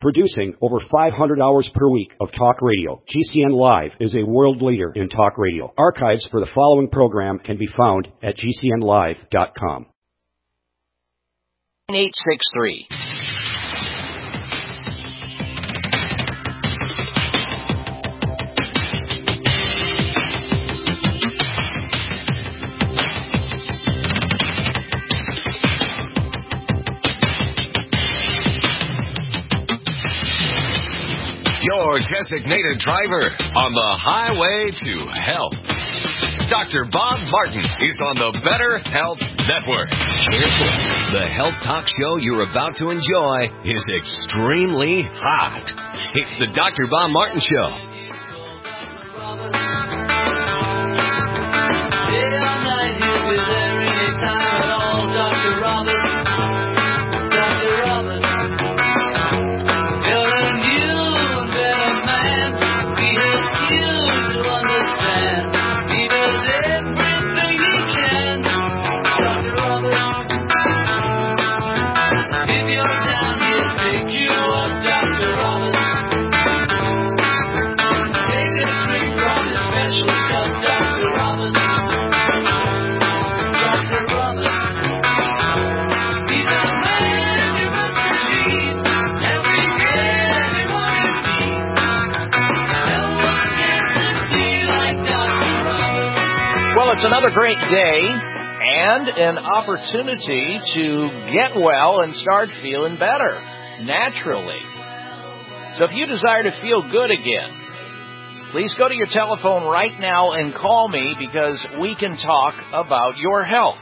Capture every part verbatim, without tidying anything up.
Producing over five hundred hours per week of talk radio, G C N Live is a world leader in talk radio. Archives for the following program can be found at G C N live dot com. eight six three. Your designated driver on the highway to health. Doctor Bob Martin is on the Better Health Network. Careful. The health talk show you're about to enjoy is extremely hot. It's the Doctor Bob Martin Show. It's another great day and an opportunity to get well and start feeling better naturally. So if you desire to feel good again, please go to your telephone right now and call me because we can talk about your health.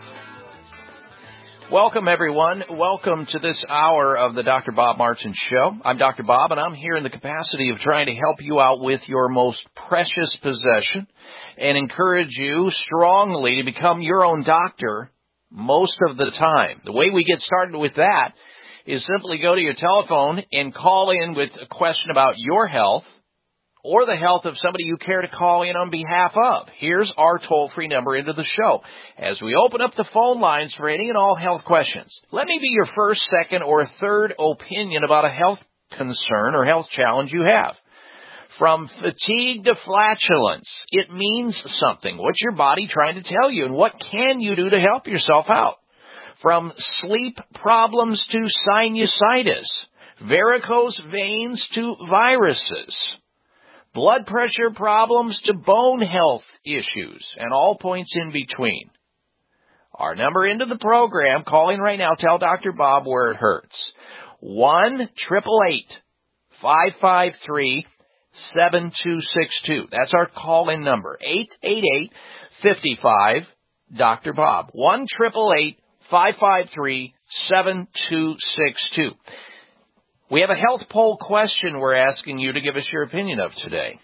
Welcome, everyone. Welcome to this hour of the Doctor Bob Martin Show. I'm Doctor Bob, and I'm here in the capacity of trying to help you out with your most precious possession and encourage you strongly to become your own doctor most of the time. The way we get started with that is simply go to your telephone and call in with a question about your health or the health of somebody you care to call in on behalf of. Here's our toll-free number into the show. As we open up the phone lines for any and all health questions, let me be your first, second, or third opinion about a health concern or health challenge you have. From fatigue to flatulence, it means something. What's your body trying to tell you, and what can you do to help yourself out? From sleep problems to sinusitis, varicose veins to viruses, blood pressure problems to bone health issues, and all points in between. Our number into the program, calling right now, tell Doctor Bob where it hurts. one eight eight eight, five five three, seven two six two. That's our call-in number, eight eight eight, five five, Doctor Bob. one eight eight eight, five five three, seven two six two. We have a health poll question we're asking you to give us your opinion of today.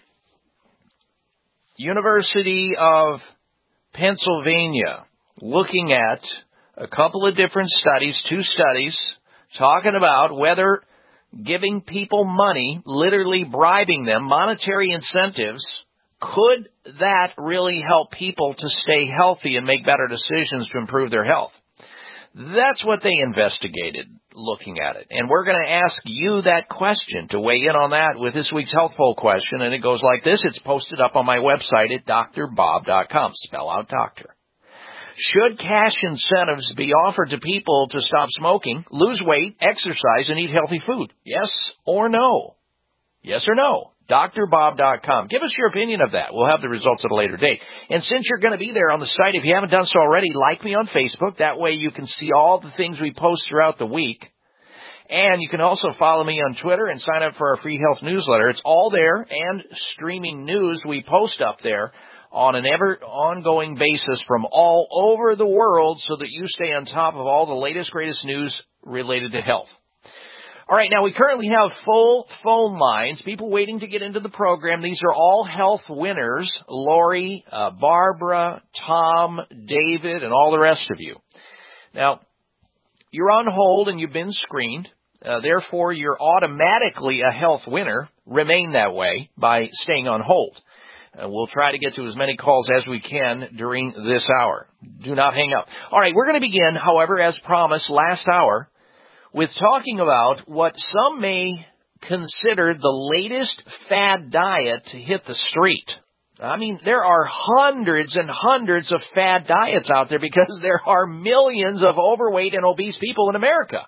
University of Pennsylvania, looking at a couple of different studies, two studies, talking about whether giving people money, literally bribing them, monetary incentives, could that really help people to stay healthy and make better decisions to improve their health? That's what they investigated looking at it. And we're going to ask you that question to weigh in on that with this week's health poll question. And it goes like this. It's posted up on my website at D R bob dot com. Spell out doctor. Should cash incentives be offered to people to stop smoking, lose weight, exercise, and eat healthy food? Yes or no? Yes or no? D R bob dot com. Give us your opinion of that. We'll have the results at a later date. And since you're going to be there on the site, if you haven't done so already, like me on Facebook. That way you can see all the things we post throughout the week. And you can also follow me on Twitter and sign up for our free health newsletter. It's all there, and streaming news we post up there on an ever ongoing basis from all over the world so that you stay on top of all the latest, greatest news related to health. All right, now we currently have full phone lines, people waiting to get into the program. These are all health winners, Lori, uh, Barbara, Tom, David, and all the rest of you. Now, you're on hold and you've been screened. Uh, therefore, you're automatically a health winner. Remain that way by staying on hold. Uh, we'll try to get to as many calls as we can during this hour. Do not hang up. All right, we're going to begin, however, as promised last hour, with talking about what some may considered the latest fad diet to hit the street. I mean, there are hundreds and hundreds of fad diets out there because there are millions of overweight and obese people in America.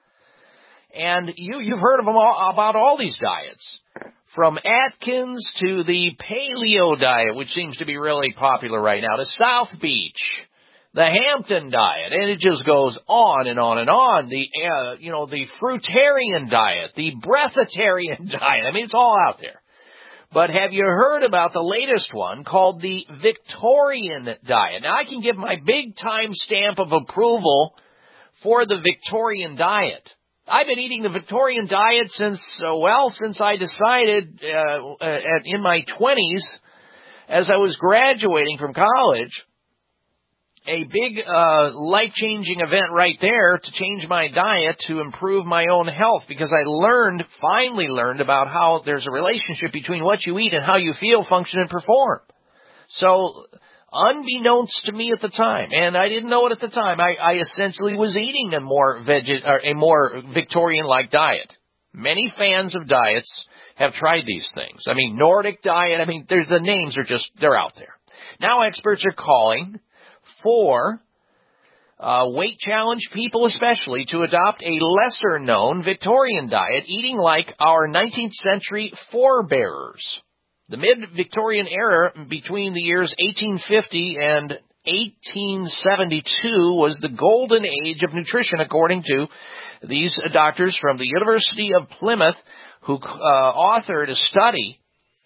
And you, you've heard of them all, about all these diets. From Atkins to the paleo diet, which seems to be really popular right now, to South Beach, the Hampton diet, and it just goes on and on and on. The, uh, you know, the fruitarian diet, the breatharian diet. I mean, it's all out there. But have you heard about the latest one called the Victorian diet? Now, I can give my big-time stamp of approval for the Victorian diet. I've been eating the Victorian diet since, uh, well, since I decided uh, uh, in my twenties, as I was graduating from college, a big uh, life-changing event right there to change my diet to improve my own health, because I learned, finally learned about how there's a relationship between what you eat and how you feel, function, and perform. So, unbeknownst to me at the time, and I didn't know it at the time, I, I essentially was eating a more veg- or a more Victorian-like diet. Many fans of diets have tried these things. I mean, Nordic diet, I mean, there's, the names are just, they're out there. Now experts are calling for uh, weight challenged people especially to adopt a lesser known Victorian diet, eating like our nineteenth century forebearers. The mid-Victorian era between the years eighteen fifty and eighteen seventy-two was the golden age of nutrition, according to these doctors from the University of Plymouth who uh, authored a study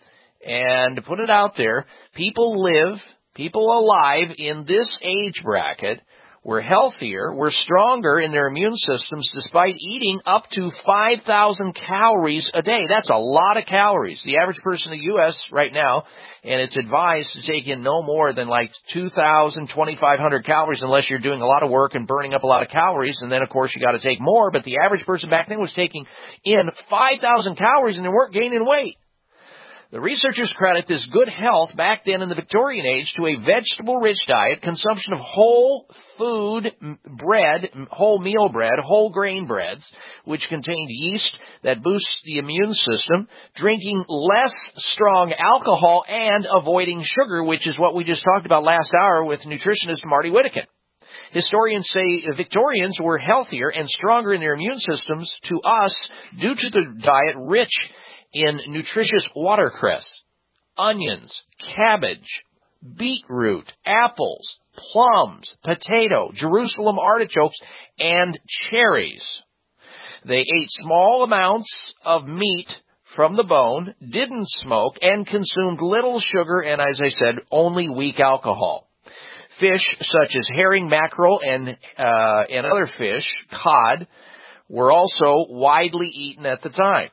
and put it out there. People live People alive in this age bracket were healthier, were stronger in their immune systems despite eating up to five thousand calories a day. That's a lot of calories. The average person in the U S right now, and it's advised to take in no more than like two thousand, twenty-five hundred calories unless you're doing a lot of work and burning up a lot of calories. And then, of course, you got to take more. But the average person back then was taking in five thousand calories and they weren't gaining weight. The researchers credit this good health back then in the Victorian age to a vegetable-rich diet, consumption of whole food bread, whole meal bread, whole grain breads, which contained yeast that boosts the immune system, drinking less strong alcohol, and avoiding sugar, which is what we just talked about last hour with nutritionist Marty Whittakin. Historians say Victorians were healthier and stronger in their immune systems to us due to the diet rich in nutritious watercress, onions, cabbage, beetroot, apples, plums, potato, Jerusalem artichokes, and cherries. They ate small amounts of meat from the bone, didn't smoke, and consumed little sugar and, as I said, only weak alcohol. Fish such as herring, mackerel, and, uh, and other fish, cod, were also widely eaten at the time.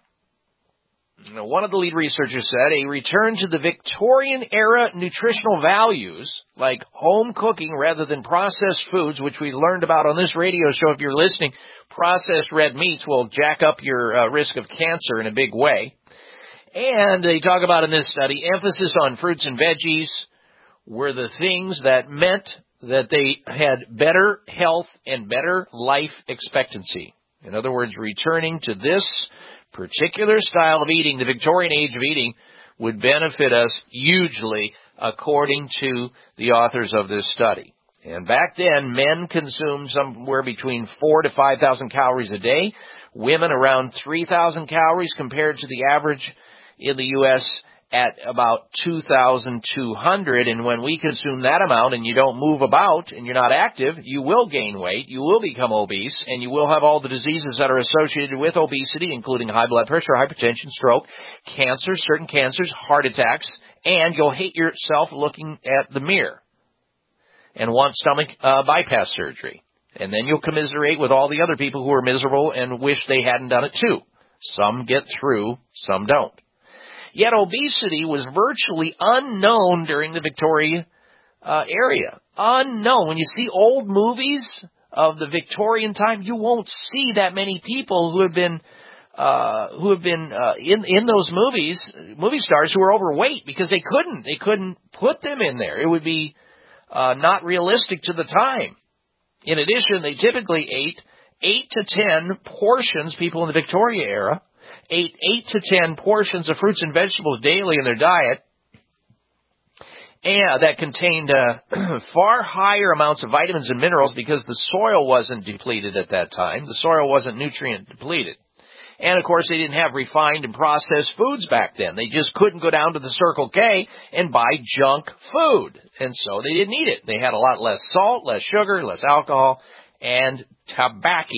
One of the lead researchers said a return to the Victorian-era nutritional values, like home cooking rather than processed foods, which we learned about on this radio show. If you're listening, processed red meats will jack up your uh, risk of cancer in a big way. And they talk about in this study, emphasis on fruits and veggies were the things that meant that they had better health and better life expectancy. In other words, returning to this particular style of eating, the Victorian age of eating, would benefit us hugely, according to the authors of this study. And back then, men consumed somewhere between four to five thousand calories a day, women around three thousand calories, compared to the average in the U S at about two thousand two hundred. And when we consume that amount and you don't move about and you're not active, you will gain weight, you will become obese, and you will have all the diseases that are associated with obesity, including high blood pressure, hypertension, stroke, cancer, certain cancers, heart attacks, and you'll hate yourself looking at the mirror and want stomach uh, bypass surgery. And then you'll commiserate with all the other people who are miserable and wish they hadn't done it too. Some get through, some don't. Yet obesity was virtually unknown during the Victorian uh, era. Unknown. When you see old movies of the Victorian time, you won't see that many people who have been uh, who have been uh, in in those movies, movie stars who are overweight, because they couldn't they couldn't put them in there. It would be uh, not realistic to the time. In addition, they typically ate eight to ten portions, people in the Victoria era, ate eight to ten portions of fruits and vegetables daily in their diet, and that contained uh, far higher amounts of vitamins and minerals because the soil wasn't depleted at that time. The soil wasn't nutrient depleted. And, of course, they didn't have refined and processed foods back then. They just couldn't go down to the Circle K and buy junk food. And so they didn't eat it. They had a lot less salt, less sugar, less alcohol, and tobacco.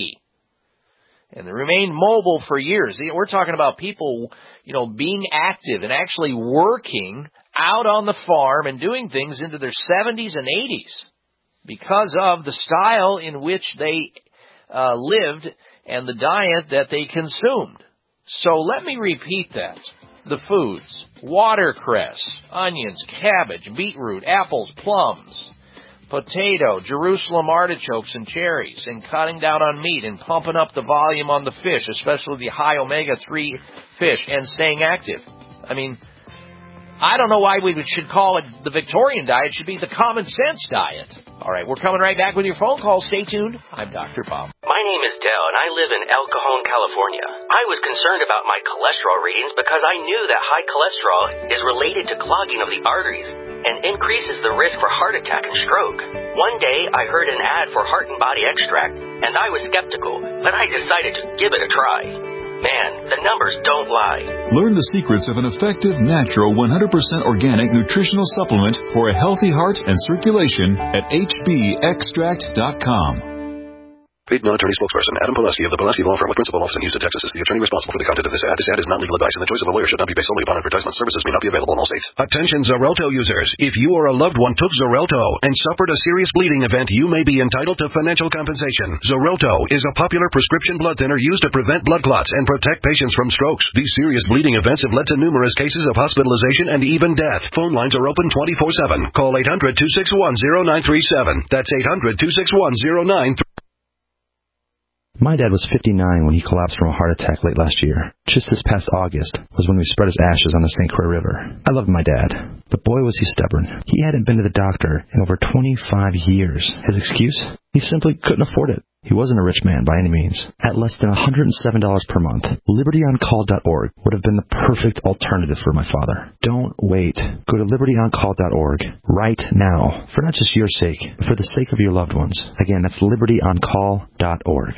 And they remained mobile for years. We're talking about people, you know, being active and actually working out on the farm and doing things into their seventies and eighties because of the style in which they uh, lived and the diet that they consumed. So let me repeat that. The foods: watercress, onions, cabbage, beetroot, apples, plums, potato, Jerusalem artichokes, and cherries, and cutting down on meat and pumping up the volume on the fish, especially the high omega three fish, and staying active. I mean, I don't know why we should call it the Victorian diet. It should be the common sense diet. All right, we're coming right back with your phone call. Stay tuned. I'm Doctor Bob. My name is Dell, and I live in El Cajon, California. I was concerned about my cholesterol readings because I knew that high cholesterol is related to clogging of the arteries and increases the risk for heart attack and stroke. One day, I heard an ad for Heart and Body Extract, and I was skeptical, but I decided to give it a try. Man, the numbers don't lie. Learn the secrets of an effective, natural, one hundred percent organic nutritional supplement for a healthy heart and circulation at H B extract dot com. Paid non-attorney spokesperson Adam Pileski of the Pileski Law Firm with principal office in Houston, Texas is the attorney responsible for the content of this ad. This ad is not legal advice, and the choice of a lawyer should not be based solely upon advertisement. Services may not be available in all states. Attention Xarelto users. If you or a loved one took Xarelto and suffered a serious bleeding event, you may be entitled to financial compensation. Xarelto is a popular prescription blood thinner used to prevent blood clots and protect patients from strokes. These serious bleeding events have led to numerous cases of hospitalization and even death. Phone lines are open twenty-four seven. Call eight hundred, two six one, zero nine three seven. That's eight hundred, two six one, zero nine three seven. My dad was fifty-nine when he collapsed from a heart attack late last year. Just this past August was when we spread his ashes on the Saint Croix River. I loved my dad, but boy was he stubborn. He hadn't been to the doctor in over twenty-five years. His excuse? He simply couldn't afford it. He wasn't a rich man by any means. At less than one hundred seven dollars per month, liberty on call dot org would have been the perfect alternative for my father. Don't wait. Go to liberty on call dot org right now, for not just your sake, but for the sake of your loved ones. Again, that's liberty on call dot org.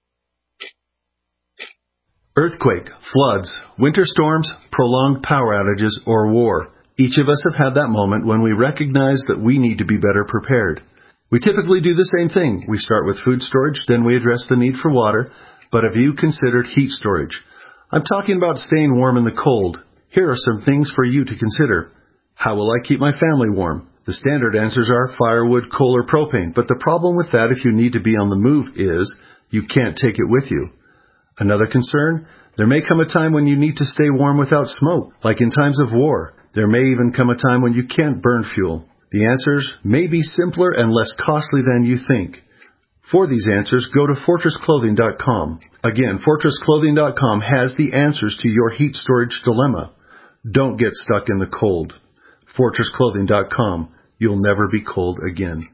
Earthquake, floods, winter storms, prolonged power outages, or war. Each of us have had that moment when we recognize that we need to be better prepared. We typically do the same thing. We start with food storage, then we address the need for water. But have you considered heat storage? I'm talking about staying warm in the cold. Here are some things for you to consider. How will I keep my family warm? The standard answers are firewood, coal, or propane. But the problem with that if you need to be on the move is you can't take it with you. Another concern, there may come a time when you need to stay warm without smoke, like in times of war. There may even come a time when you can't burn fuel. The answers may be simpler and less costly than you think. For these answers, go to fortress clothing dot com. Again, fortress clothing dot com has the answers to your heat storage dilemma. Don't get stuck in the cold. fortress clothing dot com. You'll never be cold again.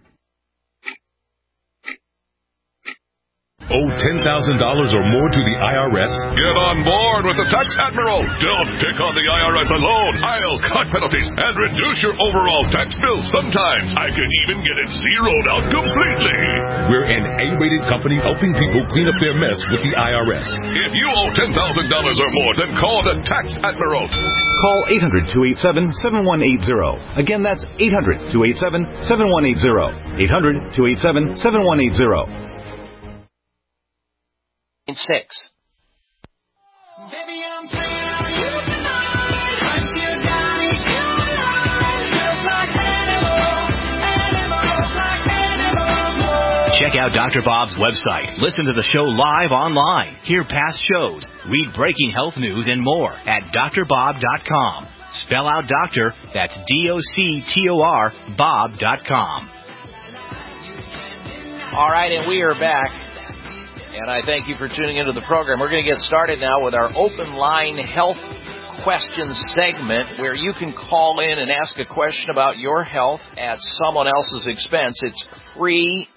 Owe ten thousand dollars or more to the I R S? Get on board with the Tax Admiral. Don't pick on the I R S alone. I'll cut penalties and reduce your overall tax bill. Sometimes I can even get it zeroed out completely. We're an A-rated company helping people clean up their mess with the I R S. If you owe ten thousand dollars or more, then call the Tax Admiral. Call eight hundred, two eight seven, seven one eight zero. Again, that's eight hundred, two eight seven, seven one eight zero. eight hundred, two eight seven, seven one eight zero. Six. Baby, I'm playing on you tonight. Hunt you down each night. Just like animals, animals like animals. Check out Doctor Bob's website. Listen to the show live online. Hear past shows. Read breaking health news and more at D R bob dot com. Spell out doctor, that's D O C T O R, bob dot com. All right, and we are back. And I thank you for tuning into the program. We're going to get started now with our open line health questions segment where you can call in and ask a question about your health at someone else's expense. It's free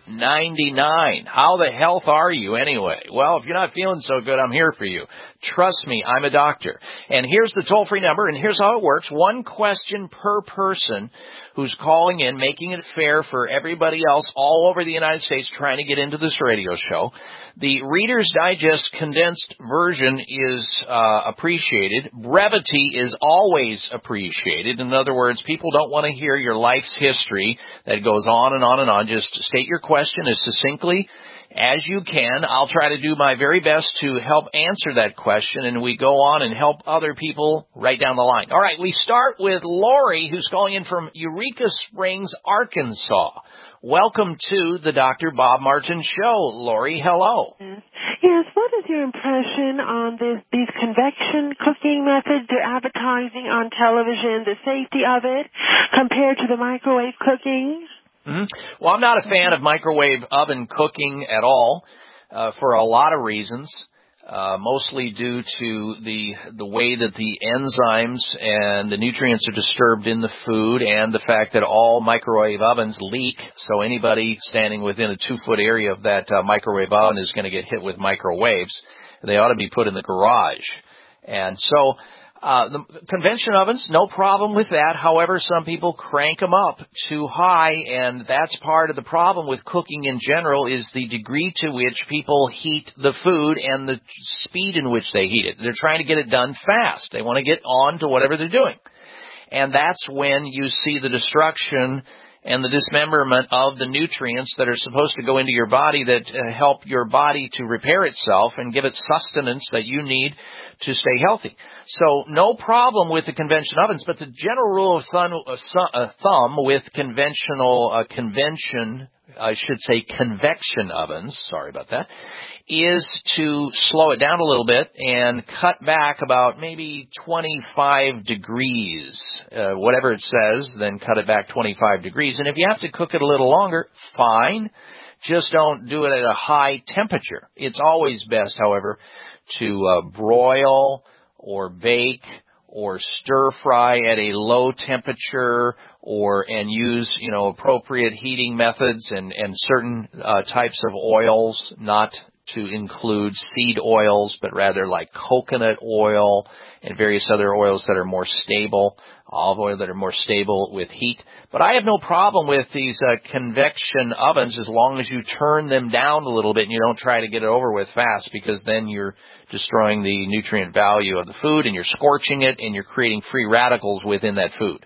ninety-nine. How the health are you anyway? Well, if you're not feeling so good, I'm here for you. Trust me, I'm a doctor. And here's the toll-free number, and here's how it works. One question per person who's calling in, making it fair for everybody else all over the United States trying to get into this radio show. The Reader's Digest condensed version is uh, appreciated. Brevity is always appreciated. In other words, people don't want to hear your life's history that goes on and on and on. Just state your question as succinctly as you can. I'll try to do my very best to help answer that question, and we go on and help other people right down the line. All right, we start with Lori, who's calling in from Eureka Springs, Arkansas. Welcome to the Doctor Bob Martin Show. Lori, hello. Yes, what is your impression on this, these convection cooking methods they're advertising on television, the safety of it, compared to the microwave cooking? Mm-hmm. Well, I'm not a fan of microwave oven cooking at all uh, for a lot of reasons, uh, mostly due to the the way that the enzymes and the nutrients are disturbed in the food, and the fact that all microwave ovens leak, so anybody standing within a two-foot area of that uh, microwave oven is going to get hit with microwaves. They ought to be put in the garage. And so Uh, the convention ovens, no problem with that. However, some people crank them up too high, and that's part of the problem with cooking in general is the degree to which people heat the food and the speed in which they heat it. They're trying to get it done fast. They want to get on to whatever they're doing. And that's when you see the destruction and the dismemberment of the nutrients that are supposed to go into your body that uh, help your body to repair itself and give it sustenance that you need to stay healthy. So no problem with the convention ovens, but the general rule of thumb, uh, thumb with conventional uh, convention, I should say convection ovens, sorry about that, is to slow it down a little bit and cut back about maybe twenty-five degrees, uh, whatever it says, then cut it back twenty-five degrees. And if you have to cook it a little longer, fine. Just don't do it at a high temperature. It's always best, however, to uh, broil or bake or stir fry at a low temperature, or and use, you know, appropriate heating methods and, and certain uh, types of oils, not to include seed oils, but rather like coconut oil and various other oils that are more stable, olive oil that are more stable with heat. But I have no problem with these uh, convection ovens as long as you turn them down a little bit and you don't try to get it over with fast, because then you're destroying the nutrient value of the food and you're scorching it and you're creating free radicals within that food.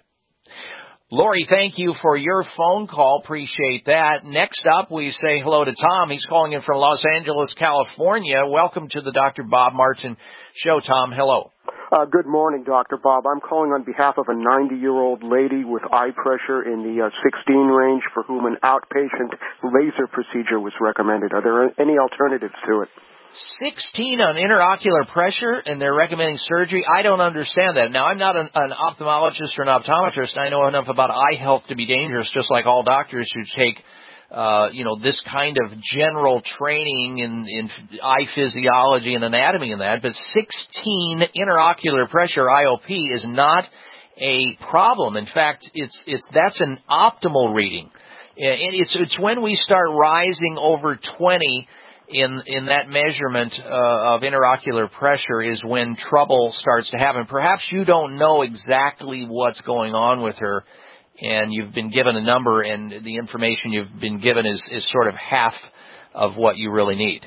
Lori, thank you for your phone call. Appreciate that. Next up, we say hello to Tom. He's calling in from Los Angeles, California. Welcome to the Doctor Bob Martin Show, Tom. Hello. Uh, good morning, Doctor Bob. I'm calling on behalf of a ninety-year-old lady with eye pressure in the uh, sixteen range for whom an outpatient laser procedure was recommended. Are there any alternatives to it? sixteen on interocular pressure, and they're recommending surgery. I don't understand that. Now, I'm not an, an ophthalmologist or an optometrist. I know enough about eye health to be dangerous, just like all doctors who take, uh, you know, this kind of general training in, in eye physiology and anatomy and that. But sixteen interocular pressure, I O P, is not a problem. In fact, it's it's that's an optimal reading. It's it's when we start rising over twenty in in that measurement uh, of interocular pressure is when trouble starts to happen. Perhaps you don't know exactly what's going on with her, and you've been given a number, and the information you've been given is, is sort of half of what you really need.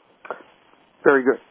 Very good.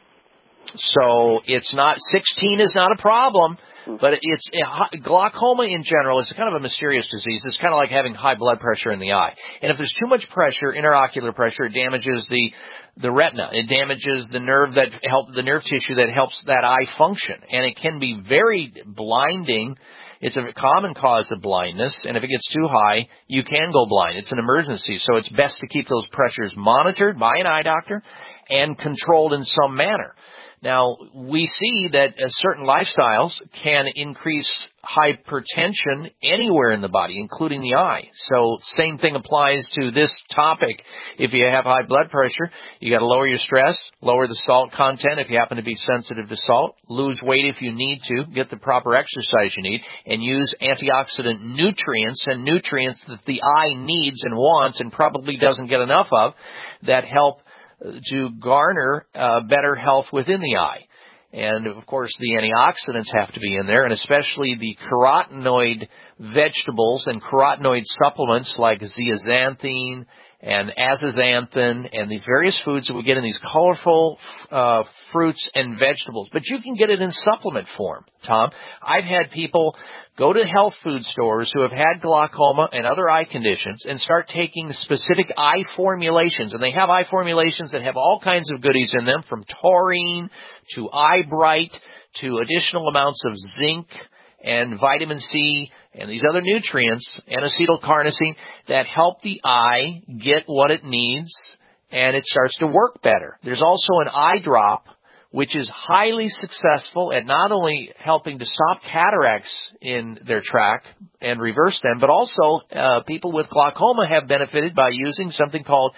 So it's not, sixteen is not a problem, but it's, glaucoma in general is kind of a mysterious disease. It's kind of like having high blood pressure in the eye. And if there's too much pressure, interocular pressure, it damages the, the retina. It damages the nerve that help, the nerve tissue that helps that eye function. And it can be very blinding. It's a common cause of blindness, and if it gets too high, you can go blind. It's an emergency, so it's best to keep those pressures monitored by an eye doctor and controlled in some manner. Now, we see that uh, certain lifestyles can increase hypertension anywhere in the body, including the eye. So same thing applies to this topic. If you have high blood pressure, you got to lower your stress, lower the salt content if you happen to be sensitive to salt, lose weight if you need to, get the proper exercise you need, and use antioxidant nutrients and nutrients that the eye needs and wants and probably doesn't get enough of that help to garner uh, better health within the eye. And, of course, the antioxidants have to be in there, and especially the carotenoid vegetables and carotenoid supplements like zeaxanthin and azaxanthin and these various foods that we get in these colorful uh, fruits and vegetables. But you can get it in supplement form, Tom. I've had people go to health food stores who have had glaucoma and other eye conditions and start taking specific eye formulations. And they have eye formulations that have all kinds of goodies in them, from taurine to eye bright to additional amounts of zinc and vitamin C and these other nutrients, N-acetylcarnosine, that help the eye get what it needs and it starts to work better. There's also an eye drop which is highly successful at not only helping to stop cataracts in their track and reverse them, but also uh, people with glaucoma have benefited by using something called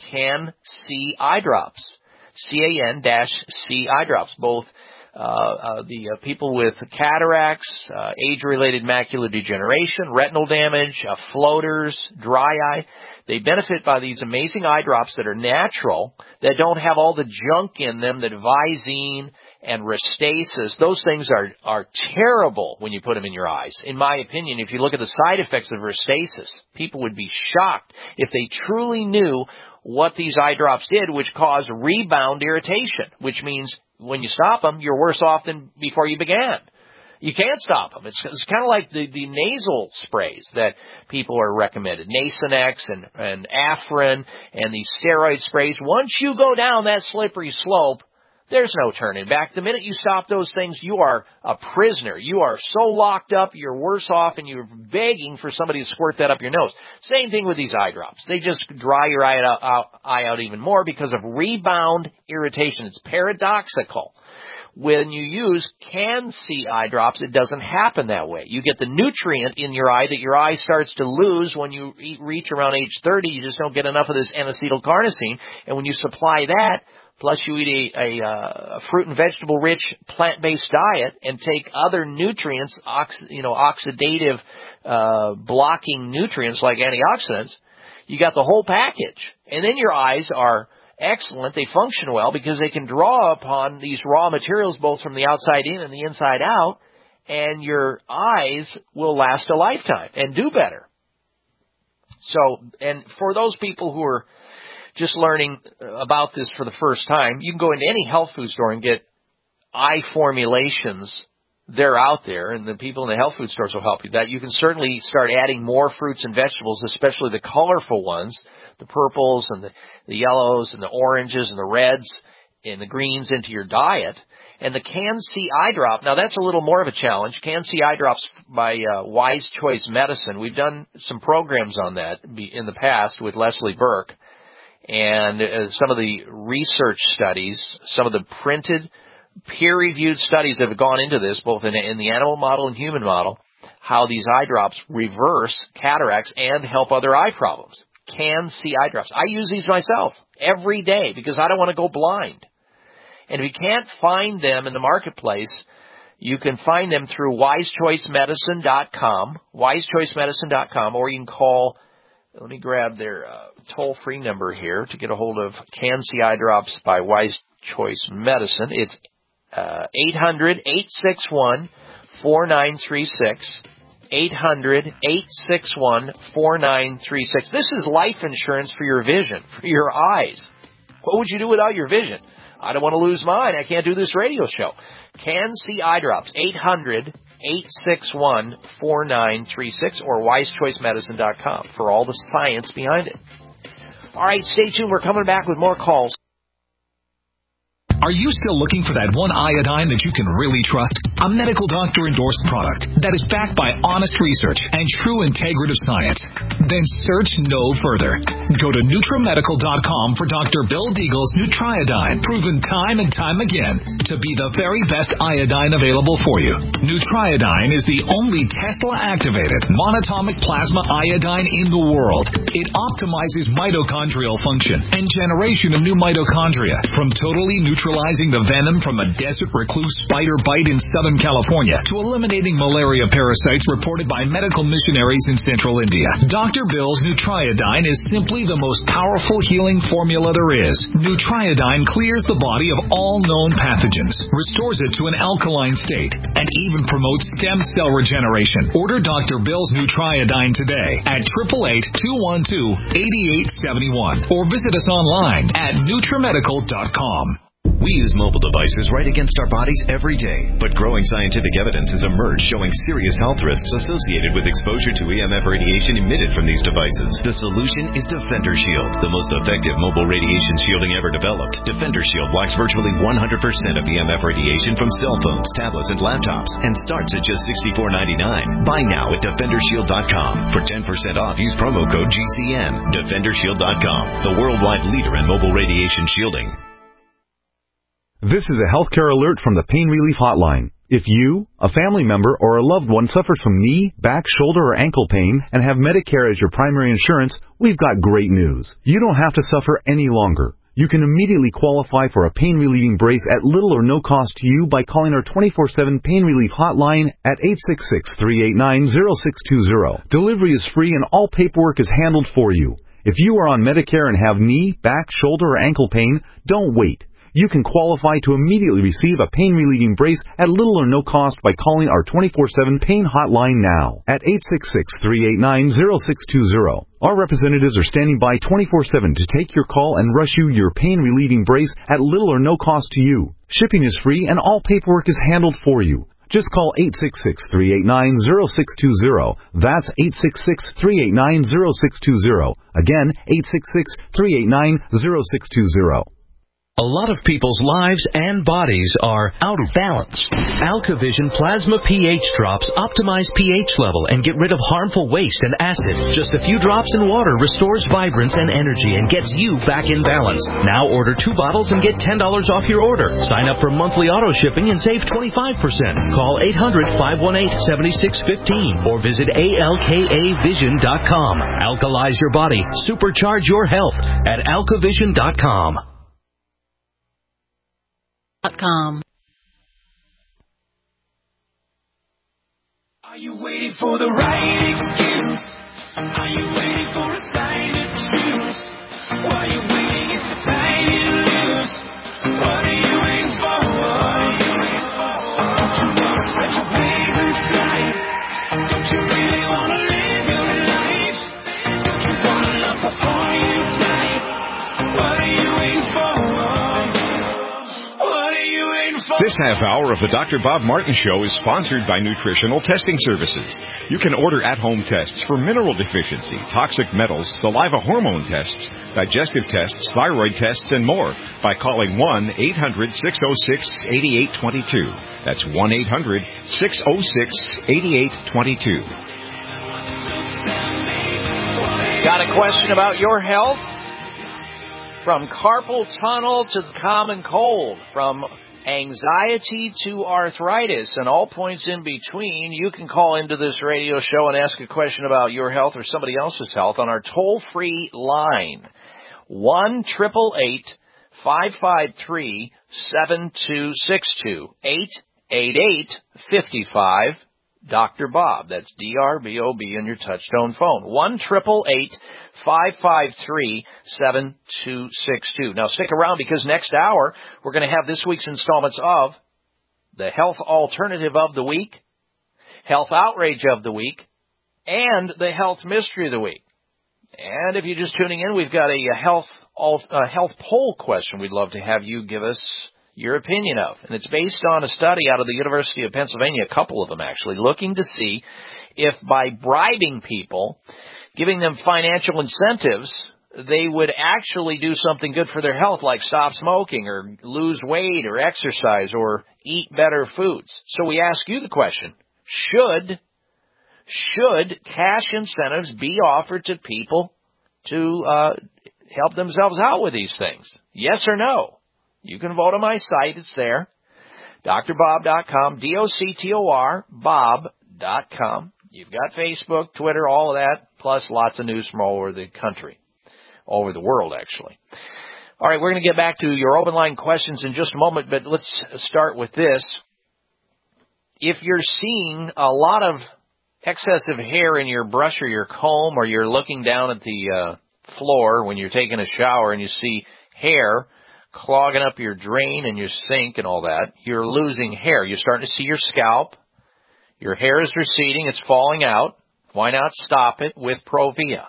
Can-C eye drops, C A N C eye drops. Both uh, uh, the uh, people with cataracts, uh, age-related macular degeneration, retinal damage, uh, floaters, dry eye, they benefit by these amazing eye drops that are natural, that don't have all the junk in them, that Visine and Restasis. Those things are, are terrible when you put them in your eyes. In my opinion, if you look at the side effects of Restasis, people would be shocked if they truly knew what these eye drops did, which cause rebound irritation, which means when you stop them, you're worse off than before you began. You can't stop them. It's, it's kind of like the, the nasal sprays that people are recommended, Nasonex and, and Afrin and these steroid sprays. Once you go down that slippery slope, there's no turning back. The minute you stop those things, you are a prisoner. You are so locked up, you're worse off, and you're begging for somebody to squirt that up your nose. Same thing with these eye drops. They just dry your eye out, out, eye out even more because of rebound irritation. It's paradoxical. When you use Can-C eye drops, it doesn't happen that way. You get the nutrient in your eye that your eye starts to lose when you eat, reach around age thirty. You just don't get enough of this N-acetylcarnosine. And when you supply that, plus you eat a, a, a fruit and vegetable-rich plant-based diet and take other nutrients, ox, you know, oxidative uh, blocking nutrients like antioxidants, you got the whole package. And then your eyes are excellent. They function well because they can draw upon these raw materials both from the outside in and the inside out, and your eyes will last a lifetime and do better. So, and for those people who are just learning about this for the first time, you can go into any health food store and get eye formulations. They're out there, and the people in the health food stores will help you. That you can certainly start adding more fruits and vegetables, especially the colorful ones, the purples and the, the yellows and the oranges and the reds and the greens into your diet. And the Can-C eye drop, now that's a little more of a challenge. Can-C eye drops by uh, Wise Choice Medicine. We've done some programs on that in the past with Leslie Burke. And uh, some of the research studies, some of the printed peer-reviewed studies that have gone into this, both in, in the animal model and human model, how these eye drops reverse cataracts and help other eye problems. Can-C eye drops. I use these myself every day because I don't want to go blind. And if you can't find them in the marketplace, you can find them through wise choice medicine dot com, wise choice medicine dot com, or you can call, let me grab their uh, toll-free number here to get a hold of Can-C eye drops by Wise Choice Medicine. It's uh, eight hundred, eight six one, four nine three six. eight hundred, eight six one, four nine three six. This is life insurance for your vision, for your eyes. What would you do without your vision? I don't want to lose mine. I can't do this radio show. Can-C eye drops, eight hundred, eight six one, four nine three six, or wise choice medicine dot com for all the science behind it. All right, stay tuned. We're coming back with more calls. Are you still looking for that one iodine that you can really trust? A medical doctor-endorsed product that is backed by honest research and true integrative science. Then search no further. Go to NutriMedical dot com for Doctor Bill Deagle's Nutriodine, proven time and time again to be the very best iodine available for you. Nutriodine is the only Tesla-activated monatomic plasma iodine in the world. It optimizes mitochondrial function and generation of new mitochondria, from totally neutralizing the venom from a desert recluse spider bite in Southern California to eliminating malaria parasites reported by medical missionaries in Central India. Doctor Bill's Nutriodine is simply the most powerful healing formula there is. Nutriodine clears the body of all known pathogens, restores it to an alkaline state, and even promotes stem cell regeneration. Order Doctor Bill's Nutriodine today at eight eight eight, two one two, eight eight seven one or visit us online at NutriMedical dot com. We use mobile devices right against our bodies every day, but growing scientific evidence has emerged showing serious health risks associated with exposure to E M F radiation emitted from these devices. The solution is Defender Shield, the most effective mobile radiation shielding ever developed. Defender Shield blocks virtually one hundred percent of E M F radiation from cell phones, tablets, and laptops, and starts at just sixty-four ninety-nine. Buy now at Defender Shield dot com. For ten percent off, use promo code G C N. Defender Shield dot com, the worldwide leader in mobile radiation shielding. This is a healthcare alert from the Pain Relief Hotline. If you, a family member, or a loved one suffers from knee, back, shoulder, or ankle pain and have Medicare as your primary insurance, we've got great news. You don't have to suffer any longer. You can immediately qualify for a pain-relieving brace at little or no cost to you by calling our twenty-four seven Pain Relief Hotline at eight six six, three eight nine, zero six two zero. Delivery is free and all paperwork is handled for you. If you are on Medicare and have knee, back, shoulder, or ankle pain, don't wait. You can qualify to immediately receive a pain-relieving brace at little or no cost by calling our twenty-four seven Pain Hotline now at eight six six, three eight nine, zero six two zero. Our representatives are standing by twenty-four seven to take your call and rush you your pain-relieving brace at little or no cost to you. Shipping is free and all paperwork is handled for you. Just call eight six six, three eight nine, zero six two zero. That's eight six six, three eight nine, zero six two zero. Again, eight six six, three eight nine, zero six two zero. A lot of people's lives and bodies are out of balance. AlkaVision Plasma pH drops optimize pH level and get rid of harmful waste and acid. Just a few drops in water restores vibrance and energy and gets you back in balance. Now order two bottles and get ten dollars off your order. Sign up for monthly auto shipping and save twenty-five percent. Call eight hundred, five one eight, seven six one five or visit A L K A vision dot com. Alkalize your body. Supercharge your health at Alka Vision dot com. Com. Are you waiting for the right excuse? Are you waiting for a sign to choose? While you're waiting, it's the time you lose. What are you waiting for? What are you waiting for? Don't you want to spread your wings and fly? Don't you really want to live your life? Don't you want to love before you die? What are you waiting for? This half hour of the Doctor Bob Martin Show is sponsored by Nutritional Testing Services. You can order at-home tests for mineral deficiency, toxic metals, saliva hormone tests, digestive tests, thyroid tests, and more by calling one eight hundred, six oh six, eight eight two two. That's one eight hundred, six oh six, eight eight two two. Got a question about your health? From carpal tunnel to the common cold, from anxiety to arthritis and all points in between, you can call into this radio show and ask a question about your health or somebody else's health on our toll-free line, one eight eight eight, five five three, seven two six two, eight eight eight, five five, Doctor Bob. That's D R B O B in your touchtone phone, one eight eight eight, five five three, seven two six two. Now stick around because next hour we're going to have this week's installments of the Health Alternative of the Week, Health Outrage of the Week, and the Health Mystery of the Week. And if you're just tuning in, we've got a health a health poll question we'd love to have you give us your opinion of. And it's based on a study out of the University of Pennsylvania, a couple of them actually, looking to see if by bribing people, giving them financial incentives, they would actually do something good for their health, like stop smoking or lose weight or exercise or eat better foods. So we ask you the question, should should cash incentives be offered to people to uh, help themselves out with these things? Yes or no? You can vote on my site. It's there. D R bob dot com, D O C T O R, Bob dot com. You've got Facebook, Twitter, all of that, plus lots of news from all over the country, all over the world, actually. All right, we're going to get back to your open line questions in just a moment, but let's start with this. If you're seeing a lot of excessive hair in your brush or your comb, or you're looking down at the uh, floor when you're taking a shower and you see hair clogging up your drain and your sink and all that, you're losing hair. You're starting to see your scalp. Your hair is receding. It's falling out. Why not stop it with Provia?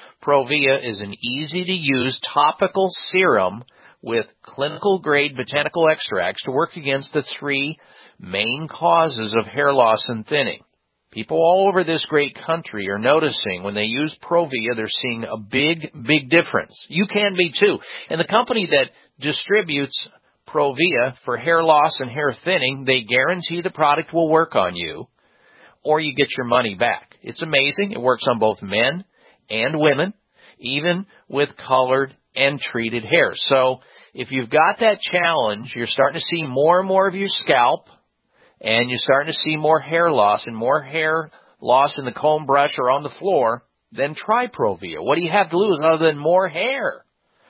Provia is an easy-to-use topical serum with clinical-grade botanical extracts to work against the three main causes of hair loss and thinning. People all over this great country are noticing when they use Provia, they're seeing a big, big difference. You can be too. And the company that distributes Provia for hair loss and hair thinning, they guarantee the product will work on you, or you get your money back. It's amazing. It works on both men and women, even with colored and treated hair. So if you've got that challenge, you're starting to see more and more of your scalp, and you're starting to see more hair loss and more hair loss in the comb brush or on the floor, then try Provia. What do you have to lose other than more hair?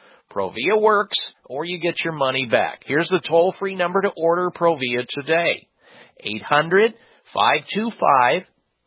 Provia works, or you get your money back. Here's the toll-free number to order Provia today. eight hundred, five two five,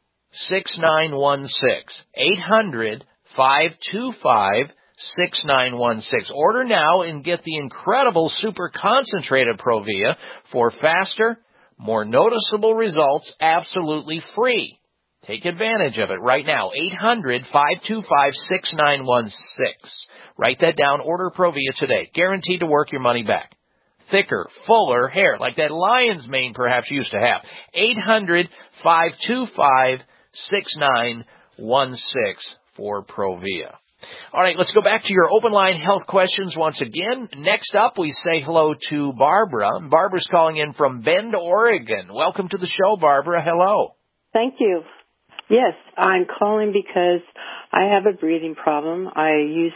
six nine one six. eight hundred, five two five, six nine one six. Order now and get the incredible super concentrated Provia for faster, more noticeable results absolutely free. Take advantage of it right now. eight hundred, five two five, six nine one six. Write that down. Order Provia today. Guaranteed to work your money back. Thicker, fuller hair, like that lion's mane perhaps used to have. eight hundred, five two five, six nine one six for Provia. All right, let's go back to your open line health questions once again. Next up, we say hello to Barbara. Barbara's calling in from Bend, Oregon. Welcome to the show, Barbara. Hello. Thank you. Yes, I'm calling because I have a breathing problem. I use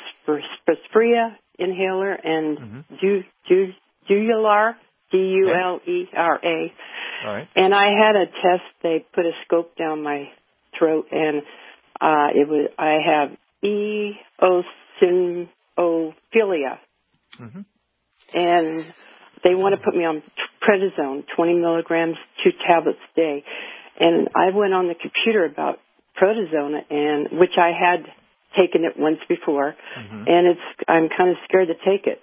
Sprea inhaler and mm-hmm. du, du, Dular, D U L E R A. All right. And I had a test. They put a scope down my throat, and uh, it was I have eosinophilia. Mm-hmm. And they want to put me on prednisone, twenty milligrams, two tablets a day. And I went on the computer about prednisone, and which I had taken it once before, mm-hmm. and it's I'm kind of scared to take it.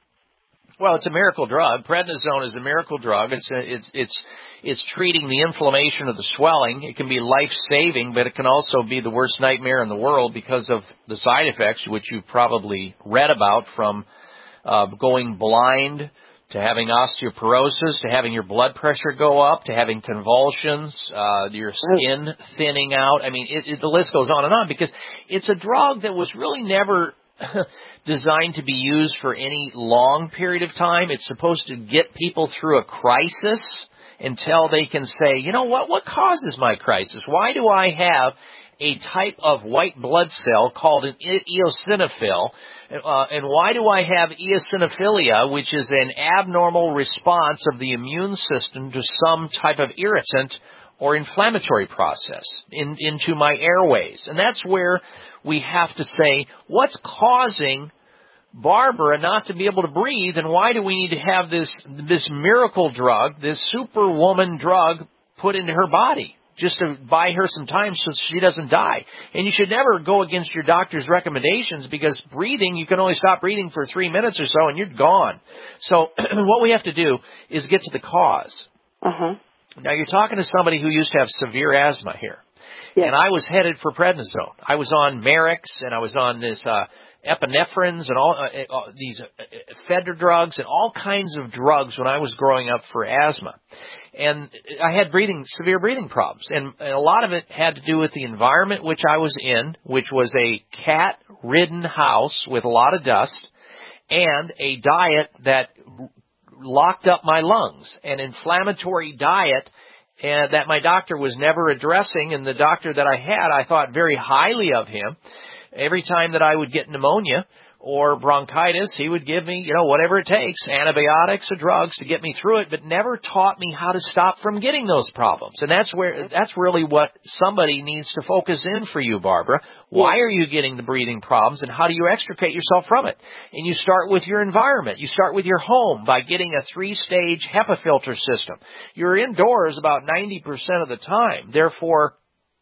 Well, it's a miracle drug. Prednisone is a miracle drug. It's a, it's it's it's treating the inflammation of the swelling. It can be life-saving, but it can also be the worst nightmare in the world because of the side effects, which you've probably read about, from uh, going blind to having osteoporosis, to having your blood pressure go up, to having convulsions, uh, your skin thinning out. I mean, it, it, the list goes on and on, because it's a drug that was really never designed to be used for any long period of time. It's supposed to get people through a crisis until they can say, you know what, what causes my crisis? Why do I have a type of white blood cell called an eosinophil? Uh, and why do I have eosinophilia, which is an abnormal response of the immune system to some type of irritant or inflammatory process in, into my airways? And that's where we have to say, what's causing Barbara not to be able to breathe, and why do we need to have this this miracle drug, this superwoman drug, put into her body just to buy her some time so she doesn't die? And you should never go against your doctor's recommendations, because breathing, you can only stop breathing for three minutes or so and you're gone. So what we have to do is get to the cause. Uh-huh. Now, you're talking to somebody who used to have severe asthma here. Yes. And I was headed for prednisone. I was on Merix, and I was on this uh, epinephrines and all uh, uh, these uh, Feder drugs and all kinds of drugs when I was growing up for asthma. And I had breathing, severe breathing problems. And, and a lot of it had to do with the environment which I was in, which was a cat-ridden house with a lot of dust, and a diet that locked up my lungs. An inflammatory diet and that my doctor was never addressing, and the doctor that I had, I thought very highly of him. Every time that I would get pneumonia or bronchitis, he would give me, you know, whatever it takes, antibiotics or drugs to get me through it, but never taught me how to stop from getting those problems. And that's where, that's really what somebody needs to focus in for you, Barbara. Why are you getting the breathing problems, and how do you extricate yourself from it? And you start with your environment. You start with your home by getting a three-stage HEPA filter system. You're indoors about ninety percent of the time. Therefore,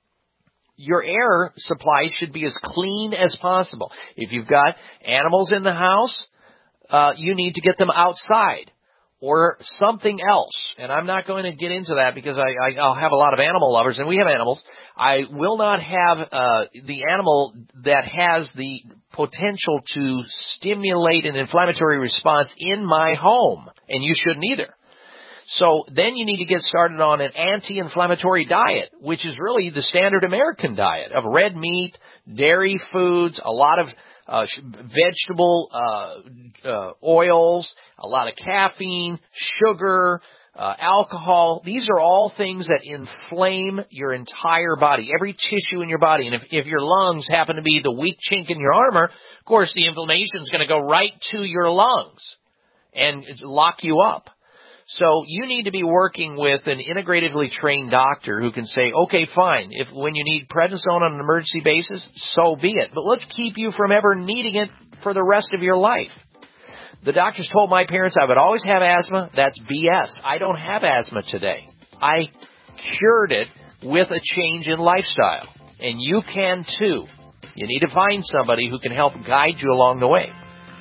your air supply should be as clean as possible. If you've got animals in the house, uh, you need to get them outside or something else. And I'm not going to get into that because I, I, I'll have a lot of animal lovers, and we have animals. I will not have uh, the animal that has the potential to stimulate an inflammatory response in my home, and you shouldn't either. So then you need to get started on an anti-inflammatory diet, which is really the standard American diet of red meat, dairy foods, a lot of uh, vegetable uh, uh, oils, a lot of caffeine, sugar, uh, alcohol. These are all things that inflame your entire body, every tissue in your body. And if, if your lungs happen to be the weak chink in your armor, of course the inflammation is going to go right to your lungs and lock you up. So you need to be working with an integratively trained doctor who can say, okay, fine, if when you need prednisone on an emergency basis, so be it. But let's keep you from ever needing it for the rest of your life. The doctors told my parents I would always have asthma. That's B S. I don't have asthma today. I cured it with a change in lifestyle. And you can too. You need to find somebody who can help guide you along the way.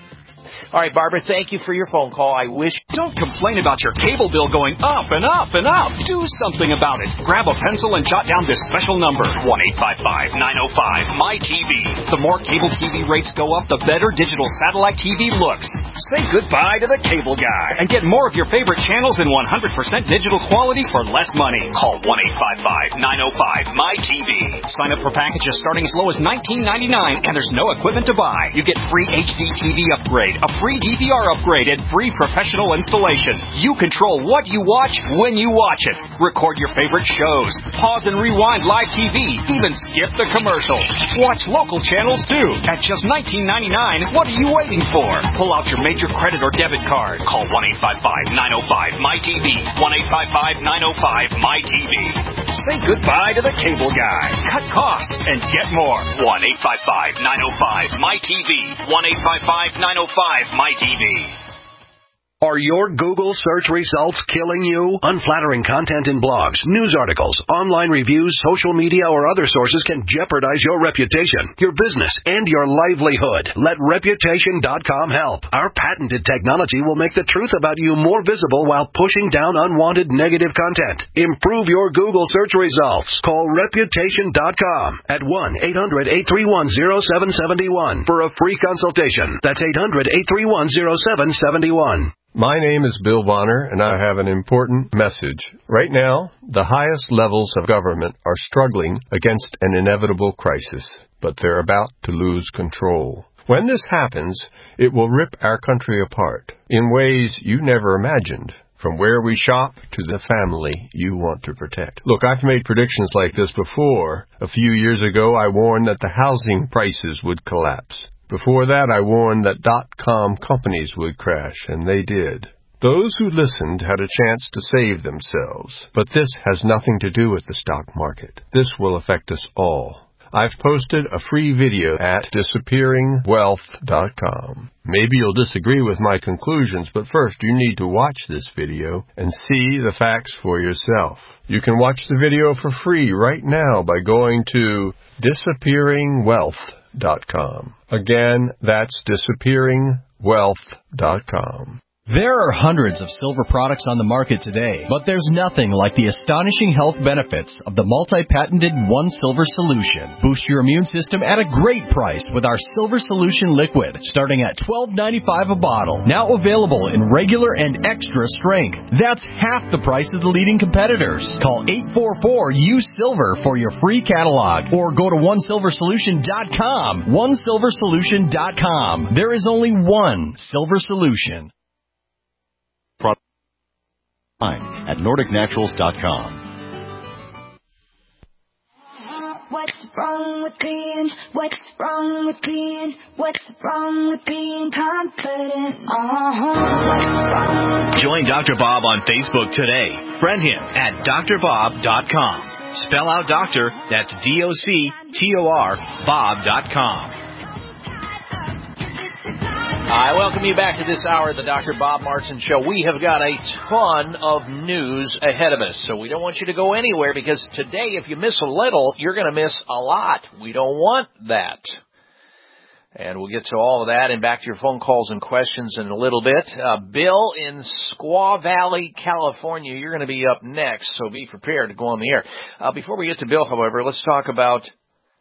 All right, Barbara, thank you for your phone call. I wish... Don't complain about your cable bill going up and up and up. Do something about it. Grab a pencil and jot down this special number, one eight five five, nine oh five, M Y T V. The more cable T V rates go up, the better digital satellite T V looks. Say goodbye to the cable guy and get more of your favorite channels in one hundred percent digital quality for less money. Call one eight five five, nine oh five, M Y T V. Sign up for packages starting as low as nineteen ninety-nine, and there's no equipment to buy. You get free H D T V upgrade, a free D V R upgrade, and free professional installation. You control what you watch when you watch it. Record your favorite shows. Pause and rewind live T V. Even skip the commercials. Watch local channels too. At just nineteen ninety-nine, what are you waiting for? Pull out your major credit or debit card. Call one eight five five, nine oh five, M Y T V. one eight five five, nine oh five, M Y T V. Say goodbye to the cable guy. Cut costs and get more. one eight five five, nine oh five, M Y T V. one eight five five, nine oh five, M Y T V. Are your Google search results killing you? Unflattering content in blogs, news articles, online reviews, social media, or other sources can jeopardize your reputation, your business, and your livelihood. Let Reputation dot com help. Our patented technology will make the truth about you more visible while pushing down unwanted negative content. Improve your Google search results. Call Reputation dot com at one eight hundred, eight three one, oh seven seven one for a free consultation. That's eight hundred, eight three one, oh seven seven one. My name is Bill Bonner, and I have an important message. Right now, the highest levels of government are struggling against an inevitable crisis, but they're about to lose control. When this happens, it will rip our country apart in ways you never imagined, from where we shop to the family you want to protect. Look, I've made predictions like this before. A few years ago, I warned that the housing prices would collapse. Before that, I warned that dot-com companies would crash, and they did. Those who listened had a chance to save themselves. But this has nothing to do with the stock market. This will affect us all. I've posted a free video at disappearing wealth dot com. Maybe you'll disagree with my conclusions, but first you need to watch this video and see the facts for yourself. You can watch the video for free right now by going to disappearing wealth dot com. Again, that's disappearing wealth dot com. There are hundreds of silver products on the market today, but there's nothing like the astonishing health benefits of the multi-patented One Silver Solution. Boost your immune system at a great price with our Silver Solution Liquid, starting at twelve ninety-five a bottle. Now available in regular and extra strength. That's half the price of the leading competitors. Call eight four four, U S I L V E R for your free catalog, or go to one silver solution dot com. one silver solution dot com. There is only one Silver Solution. At nordic naturals dot com. What's wrong with being, what's wrong with being, what's wrong with being confident? Uh-huh. What's wrong with Join Doctor Bob on Facebook today. Friend him at D R bob dot com. Spell out doctor, that's D O C T O R, Bob dot com. I welcome you back to this hour of the Doctor Bob Martin Show. We have got a ton of news ahead of us, so we don't want you to go anywhere, because today, if you miss a little, you're going to miss a lot. We don't want that. And we'll get to all of that and back to your phone calls and questions in a little bit. Uh, Bill in Squaw Valley, California, you're going to be up next, so be prepared to go on the air. Uh, before we get to Bill, however, let's talk about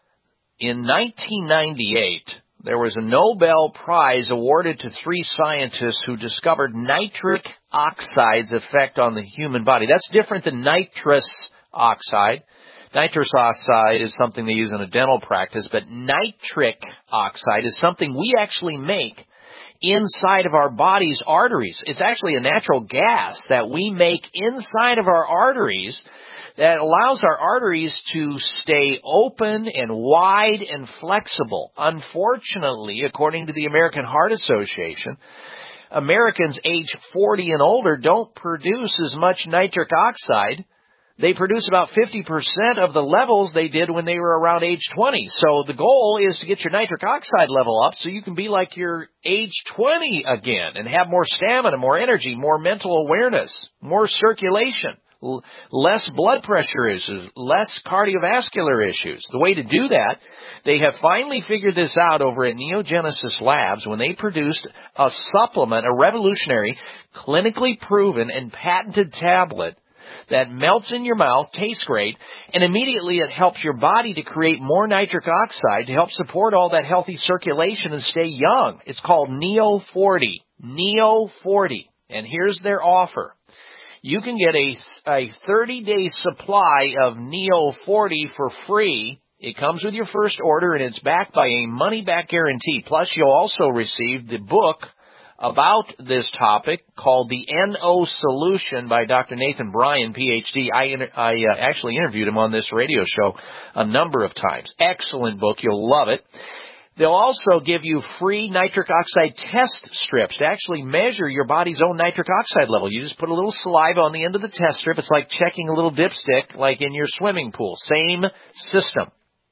in nineteen ninety-eight, there was a Nobel Prize awarded to three scientists who discovered nitric oxide's effect on the human body. That's different than nitrous oxide. Nitrous oxide is something they use in a dental practice, but nitric oxide is something we actually make inside of our body's arteries. It's actually a natural gas that we make inside of our arteries that allows our arteries to stay open and wide and flexible. Unfortunately, according to the American Heart Association, Americans age forty and older don't produce as much nitric oxide. They produce about fifty percent of the levels they did when they were around age twenty. So the goal is to get your nitric oxide level up so you can be like your age twenty again and have more stamina, more energy, more mental awareness, more circulation, l- less blood pressure issues, less cardiovascular issues. The way to do that, they have finally figured this out over at Neogenesis Labs when they produced a supplement, a revolutionary, clinically proven and patented tablet that melts in your mouth, tastes great, and immediately it helps your body to create more nitric oxide to help support all that healthy circulation and stay young. It's called Neo forty. Neo forty. And here's their offer. You can get a, a thirty-day supply of Neo forty for free. It comes with your first order, and it's backed by a money-back guarantee. Plus, you'll also receive the book about this topic called The N O Solution by Doctor Nathan Bryan, P H D. I, inter- I uh, actually interviewed him on this radio show a number of times. Excellent book. You'll love it. They'll also give you free nitric oxide test strips to actually measure your body's own nitric oxide level. You just put a little saliva on the end of the test strip. It's like checking a little dipstick like in your swimming pool. Same system.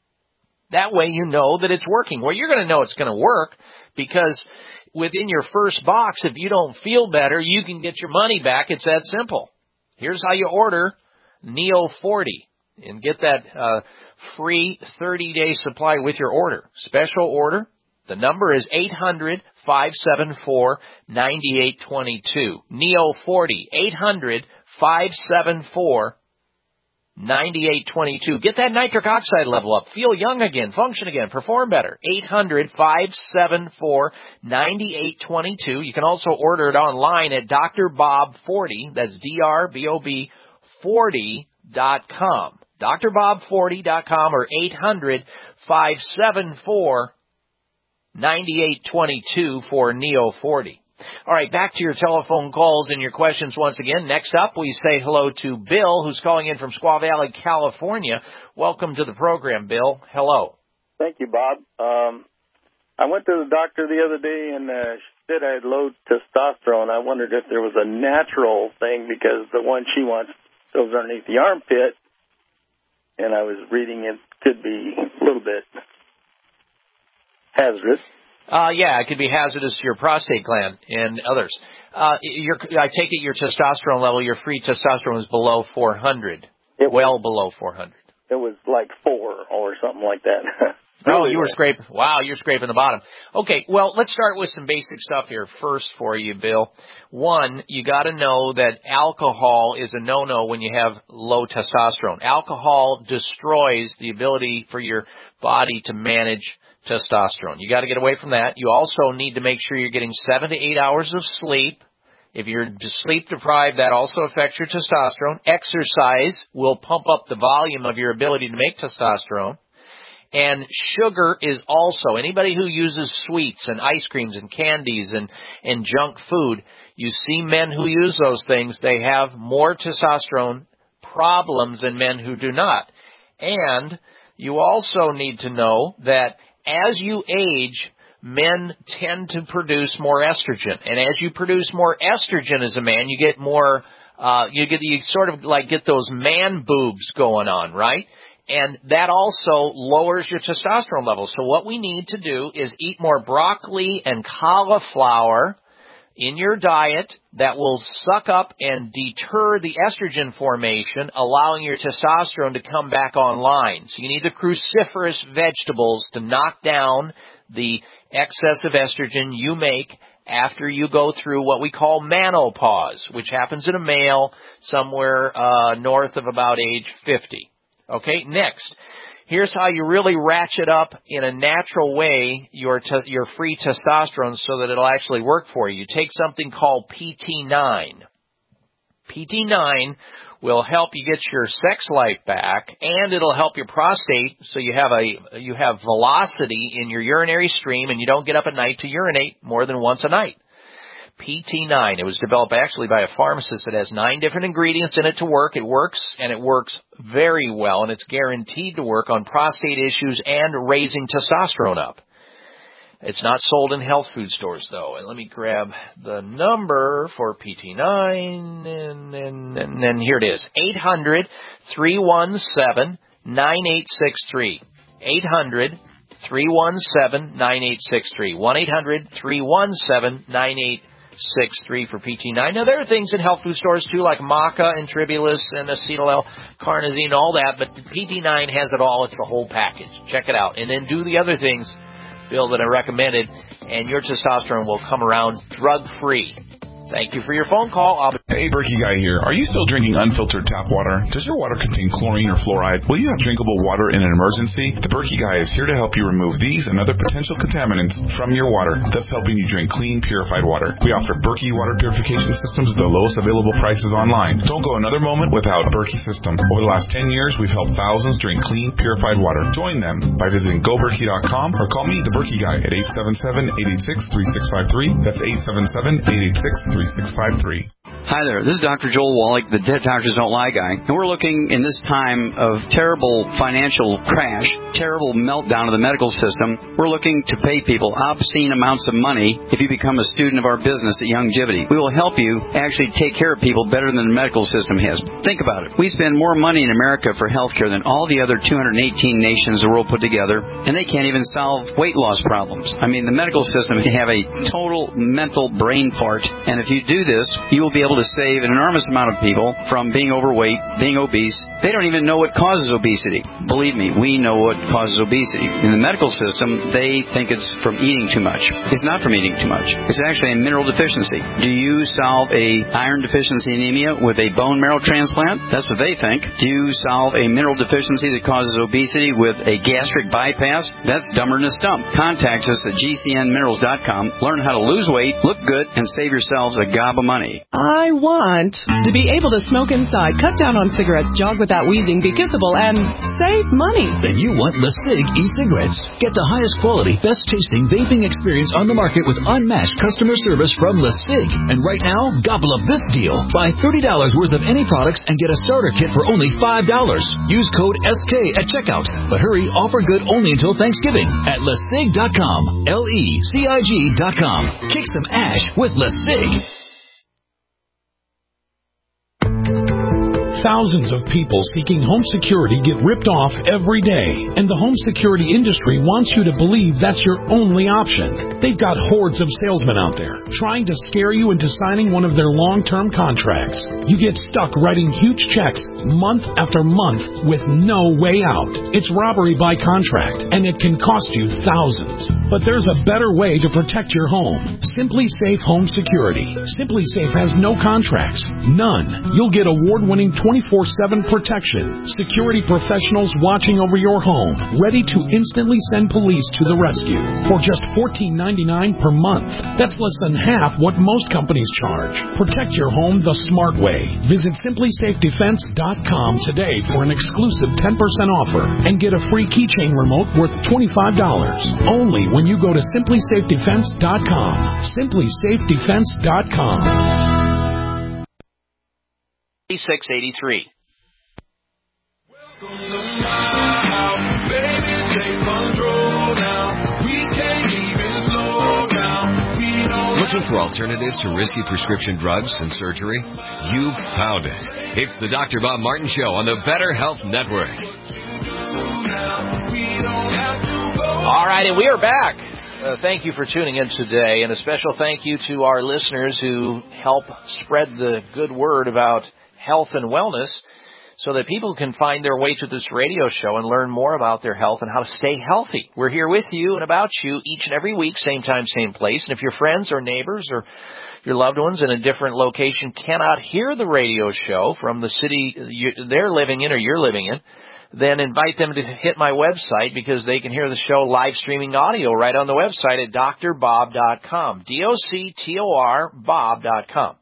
That way you know that it's working. Well, you're going to know it's going to work because within your first box, if you don't feel better, you can get your money back. It's that simple. Here's how you order Neo forty and get that uh, free thirty-day supply with your order. Special order. The number is eight hundred, five seven four, nine eight two two. Neo forty, eight hundred, five seven four, nine eight two two. Get that nitric oxide level up. Feel young again. Function again. Perform better. eight hundred, five seven four, nine eight two two. You can also order it online at D R Bob forty. That's D R B O B forty dot com. D R Bob forty dot com or eight hundred, five seven four, nine eight two two for Neo forty. All right, back to your telephone calls and your questions once again. Next up, we say hello to Bill, who's calling in from Squaw Valley, California. Welcome to the program, Bill. Hello. Thank you, Bob. Um, I went to the doctor the other day and uh, she said I had low testosterone. I wondered if there was a natural thing because the one she wants goes underneath the armpit, and I was reading it could be a little bit hazardous. Uh, yeah, it could be hazardous to your prostate gland and others. Uh, your, I take it your testosterone level, your free testosterone is below four hundred. It well was, below four hundred. It was like four or something like that. Oh, you were scraping. Wow, you're scraping the bottom. Okay, well, let's start with some basic stuff here first for you, Bill. One, you got to know that alcohol is a no-no when you have low testosterone. Alcohol destroys the ability for your body to manage testosterone. You got to get away from that. You also need to make sure you're getting seven to eight hours of sleep. If you're sleep deprived, that also affects your testosterone. Exercise will pump up the volume of your ability to make testosterone. And sugar is also, anybody who uses sweets and ice creams and candies and, and junk food, you see men who use those things, they have more testosterone problems than men who do not. And you also need to know that as you age, men tend to produce more estrogen. And as you produce more estrogen as a man, you get more, uh, you get, you sort of like get those man boobs going on, right? And that also lowers your testosterone levels. So what we need to do is eat more broccoli and cauliflower in your diet that will suck up and deter the estrogen formation, allowing your testosterone to come back online. So you need the cruciferous vegetables to knock down the excess of estrogen you make after you go through what we call menopause, which happens in a male somewhere uh, north of about age fifty. Okay, next. Here's how you really ratchet up in a natural way your te- your free testosterone so that it'll actually work for you. You take something called P T nine. P T nine will help you get your sex life back, and it'll help your prostate so you have a you have velocity in your urinary stream and you don't get up at night to urinate more than once a night. P T nine. It was developed actually by a pharmacist. It has nine different ingredients in it to work. It works, and it works very well, and it's guaranteed to work on prostate issues and raising testosterone up. It's not sold in health food stores, though. And let me grab the number for P T nine, and, and, and, and here it is, eight hundred, three one seven, nine eight six three. eight hundred, three one seven, nine eight six three. one eight hundred, three one seven, nine eight six three for P T nine. Now, there are things in health food stores, too, like maca and tribulus and acetyl L-carnosine, all that, but P T nine has it all. It's the whole package. Check it out. And then do the other things, Bill, that I recommended, and your testosterone will come around drug-free. Thank you for your phone call. I'll be- Hey, Berkey Guy here. Are you still drinking unfiltered tap water? Does your water contain chlorine or fluoride? Will you have drinkable water in an emergency? The Berkey Guy is here to help you remove these and other potential contaminants from your water, thus helping you drink clean, purified water. We offer Berkey water purification systems at the lowest available prices online. Don't go another moment without Berkey system. Over the last ten years, we've helped thousands drink clean, purified water. Join them by visiting go berkey dot com or call me, the Berkey Guy, at eight seven seven, eight eight six, three six five three. That's eight seven seven, eight eight six, three six five three. Hi there, this is Doctor Joel Wallach, the Dead Doctors Don't Lie guy, and we're looking in this time of terrible financial crash, terrible meltdown of the medical system. We're looking to pay people obscene amounts of money if you become a student of our business at Youngevity. We will help you actually take care of people better than the medical system has. Think about it. We spend more money in America for health care than all the other two hundred eighteen nations the world put together, and they can't even solve weight loss problems. I mean, the medical system can have a total mental brain fart, and if you do this, you will be able to save an enormous amount of people from being overweight, being obese. They don't even know what causes obesity. Believe me, we know what causes obesity. In the medical system, they think it's from eating too much. It's not from eating too much. It's actually a mineral deficiency. Do you solve a iron deficiency anemia with a bone marrow transplant? That's what they think. Do you solve a mineral deficiency that causes obesity with a gastric bypass? That's dumber than a stump. Contact us at G C N minerals dot com. Learn how to lose weight, look good, and save yourselves a gob of money. I want to be able to smoke inside, cut down on cigarettes, jog without wheezing, be kissable, and save money. Then you want LeSig e-cigarettes. Get the highest quality, best tasting vaping experience on the market with unmatched customer service from LeSig. And right now, gobble up this deal. Buy thirty dollars worth of any products and get a starter kit for only five dollars. Use code S K at checkout. But hurry, offer good only until Thanksgiving at LeSig dot com. L E C I G dot com. Kick some ash with LeSig. Thousands of people seeking home security get ripped off every day, and the home security industry wants you to believe that's your only option. They've got hordes of salesmen out there trying to scare you into signing one of their long-term contracts. You get stuck writing huge checks month after month with no way out. It's robbery by contract, and it can cost you thousands. But there's a better way to protect your home. Simply Safe Home Security. Simply Safe has no contracts. None. You'll get award-winning twenty-four seven protection. Security professionals watching over your home, ready to instantly send police to the rescue for just fourteen ninety-nine per month. That's less than half what most companies charge. Protect your home the smart way. Visit simply safe defense dot com today for an exclusive ten percent offer and get a free keychain remote worth twenty-five dollars. Only when you go to simply safe defense dot com. simply safe defense dot com. six eighty-three. Welcome to my house. Baby, take control now. We can't even slow down. We don't Looking for alternatives to risky prescription drugs and surgery? You've found it. It's the Doctor Bob Martin Show on the Better Health Network. All right, and we are back. Uh, thank you for tuning in today, and a special thank you to our listeners who help spread the good word about health and wellness so that people can find their way to this radio show and learn more about their health and how to stay healthy. We're here with you and about you each and every week, same time, same place. And if your friends or neighbors or your loved ones in a different location cannot hear the radio show from the city they're living in or you're living in, then invite them to hit my website because they can hear the show live streaming audio right on the website at D R bob dot com, D O C T O R Bob dot com.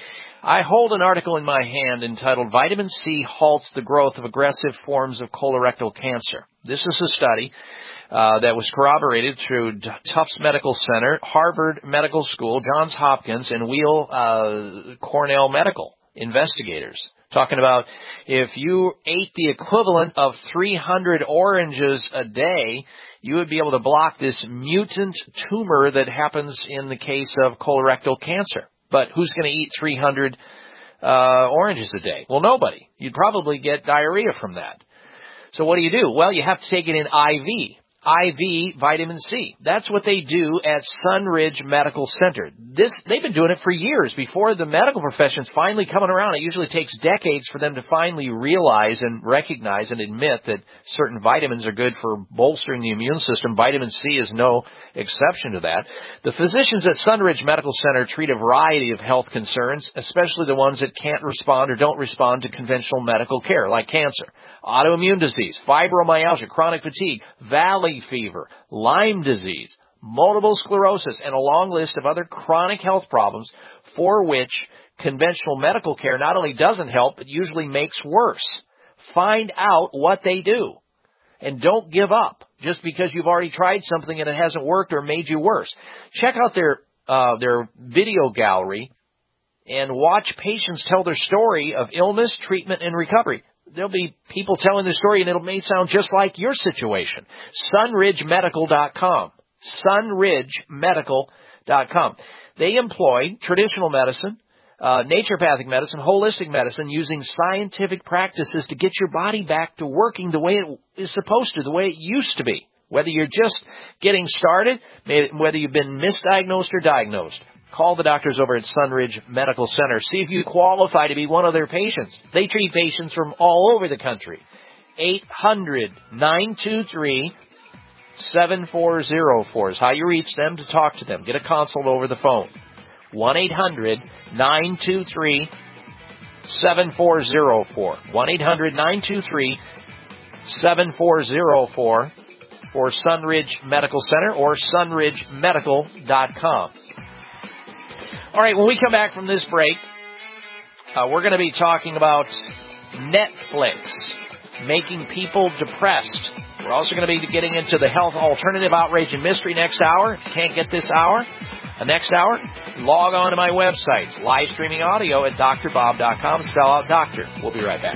I hold an article in my hand entitled Vitamin C Halts the Growth of Aggressive Forms of Colorectal Cancer. This is a study uh, that was corroborated through Tufts Medical Center, Harvard Medical School, Johns Hopkins, and Weill uh, Cornell Medical investigators. Talking about if you ate the equivalent of three hundred oranges a day, you would be able to block this mutant tumor that happens in the case of colorectal cancer. But who's going to eat three hundred uh, oranges a day? Well, nobody. You'd probably get diarrhea from that. So what do you do? Well, you have to take it in I V. I V vitamin C. That's what they do at Sunridge Medical Center. This, they've been doing it for years before the medical profession's finally coming around. It usually takes decades for them to finally realize and recognize and admit that certain vitamins are good for bolstering the immune system. Vitamin C is no exception to that. The physicians at Sunridge Medical Center treat a variety of health concerns, especially the ones that can't respond or don't respond to conventional medical care, like cancer, autoimmune disease, fibromyalgia, chronic fatigue, valley fever, Lyme disease, multiple sclerosis, and a long list of other chronic health problems for which conventional medical care not only doesn't help, but usually makes worse. Find out what they do. And don't give up just because you've already tried something and it hasn't worked or made you worse. Check out their uh, their video gallery and watch patients tell their story of illness, treatment, and recovery. There'll be people telling their story, and it may sound just like your situation. sunridge medical dot com. sunridge medical dot com. They employ traditional medicine, uh, naturopathic medicine, holistic medicine, using scientific practices to get your body back to working the way it is supposed to, the way it used to be. Whether you're just getting started, whether you've been misdiagnosed or diagnosed. Call the doctors over at Sunridge Medical Center. See if you qualify to be one of their patients. They treat patients from all over the country. eight hundred, nine two three, seven four zero four is how you reach them to talk to them. Get a consult over the phone. one eight hundred, nine two three, seven four zero four. one eight hundred, nine two three, seven four zero four for Sunridge Medical Center or sunridge medical dot com. All right, when we come back from this break, uh, we're going to be talking about Netflix making people depressed. We're also going to be getting into the health alternative outrage and mystery next hour. If you can't get this hour, the next hour, log on to my website, live streaming audio at D R bob dot com. Spell out doctor. We'll be right back.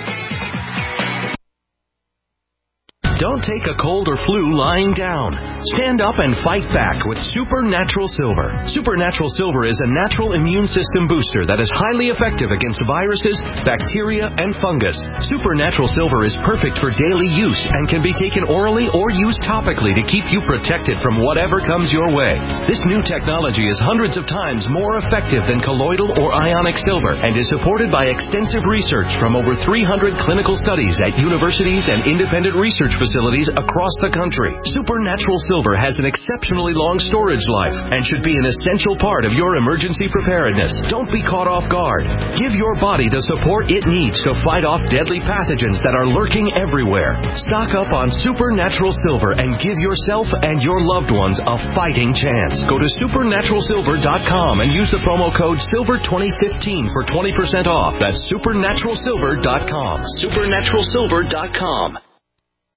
Don't take a cold or flu lying down. Stand up and fight back with Supernatural Silver. Supernatural Silver is a natural immune system booster that is highly effective against viruses, bacteria, and fungus. Supernatural Silver is perfect for daily use and can be taken orally or used topically to keep you protected from whatever comes your way. This new technology is hundreds of times more effective than colloidal or ionic silver and is supported by extensive research from over three hundred clinical studies at universities and independent research facilities facilities across the country. Supernatural Silver has an exceptionally long storage life and should be an essential part of your emergency preparedness. Don't be caught off guard. Give your body the support it needs to fight off deadly pathogens that are lurking everywhere. Stock up on Supernatural Silver and give yourself and your loved ones a fighting chance. Go to supernatural silver dot com and use the promo code silver twenty fifteen for twenty percent off. That's supernatural silver dot com. supernatural silver dot com.